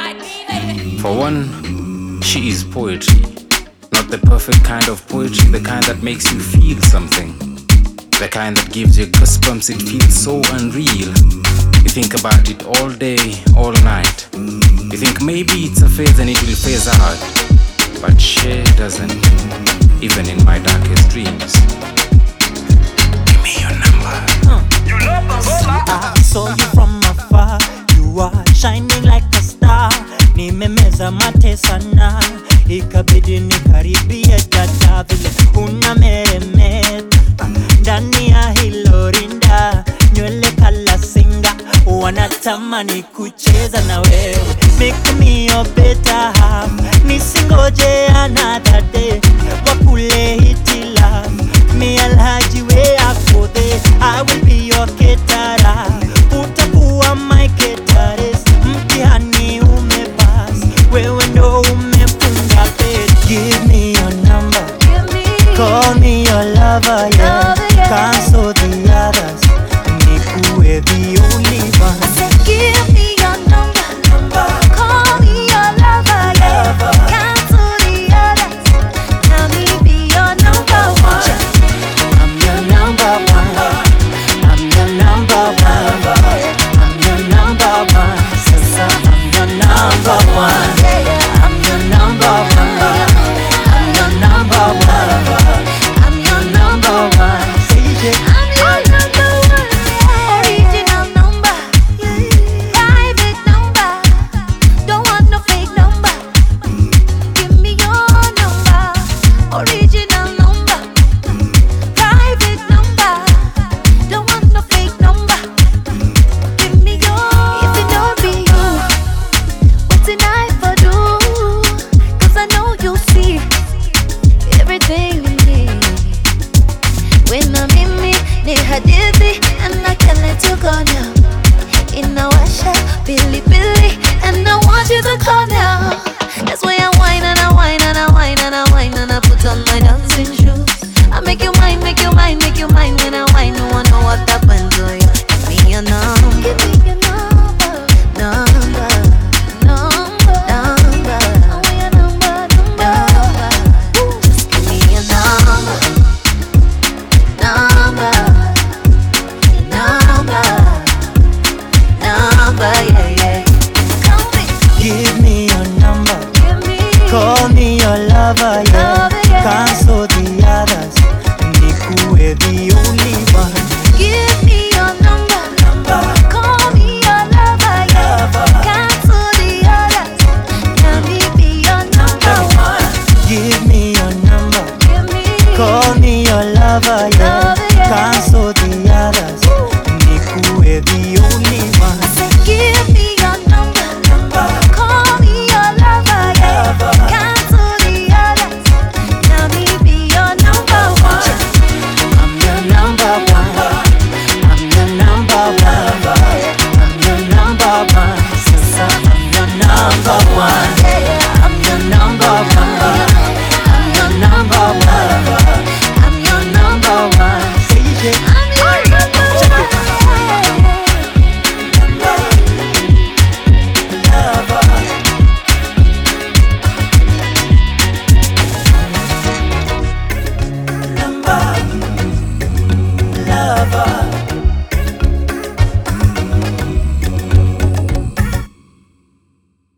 For one, she is poetry. Not the perfect kind of poetry, the kind that makes you feel something. The kind that gives you goosebumps, it feels so unreal. You think about it all day, all night. You think maybe it's a phase and it will phase out. But she doesn't, even in my darkest dreams. Give me your number. You love my I saw you from afar. You are shining like a star. Nimemeza mate sana, ikabidi nikaribie dada, vile unameremeta ndani ya hilo rinda, nywele kala singa, wanatamani kucheza na wewe. Make me your better half, nisingoje another day, wakule hiti love. Me alhaji we akode, I will be your caterer, utakuwa my caterers. Mtihani umepass, wewe ndo umefunga page. Give me your number, call me your lover, yeah. Cancel the others, nikuwe the only one. I said give me your number, call me your lover, yeah. Cancel the others, now me be your number one. I'm your number one, I'm your number one, I'm your number one, Sasa, I'm your number one, I'm your number one, I'm your number one, I'm your number one. Say it. I'm your number one, original number, private number, don't want no fake number. Give me your number, original number, private number, don't want no fake number. Give me your, if it don't be you, what's it I for do? 'Cause I know you see everything we need. When I'm in me, ni hadithi, and I can't let you go now. Inawasha, Billy Billy, and I want you to call now. That's why I whine and I whine and I whine and I whine and I put on my dancing shoes. I make you mine, make you mine, make you mine. When I whine, no one know what happens to you. Give me your number, give me your number, number, number, number. I want your number, number. Just give me your number. Number, yeah, yeah. Call me, Give me your number, give me, call me your lover, yeah. Lover, yeah. Cancel the others, nikuwe the only one. give me your number, call me your lover, yeah. Cancel the others, let me be your number one. Give me your number, Give me, call me your lover, yeah. Lover, yeah. Cancel the others, nikuwe the only one. I said give me your number, call me your lover, yeah. Cancel the others, let me be your number one. I'm your number one, I'm your number one, I'm your number one, Sasa, I'm your number one.